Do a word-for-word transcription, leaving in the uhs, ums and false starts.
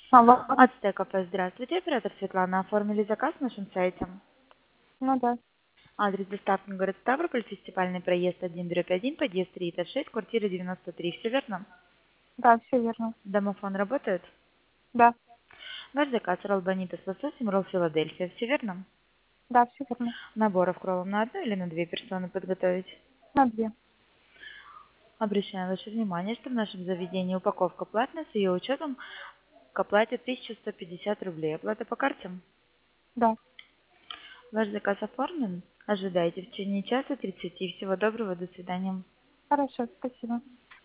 Алло. Ацтек кафе, здравствуйте. Оператор Светлана. Оформили заказ на нашем сайте. Ну да. Адрес доставки город Ставрополь, фестивальный проезд один дробь один, подъезд три этаж шесть, квартира девяносто три. Все верно? Да, все верно. Домофон работает? Да. Ваш заказ ролл бонита с лососем, ролл Филадельфия. Все верно? Да, все верно. Наборов роллов на одну или на две персоны подготовить? На две. Обращаем ваше внимание, что в нашем заведении упаковка платная, с ее учетом к оплате тысяча сто пятьдесят рублей. Оплата по карте? Да. Ваш заказ оформлен? Ожидайте в течение часа тридцати. Всего доброго, до свидания. Хорошо, спасибо.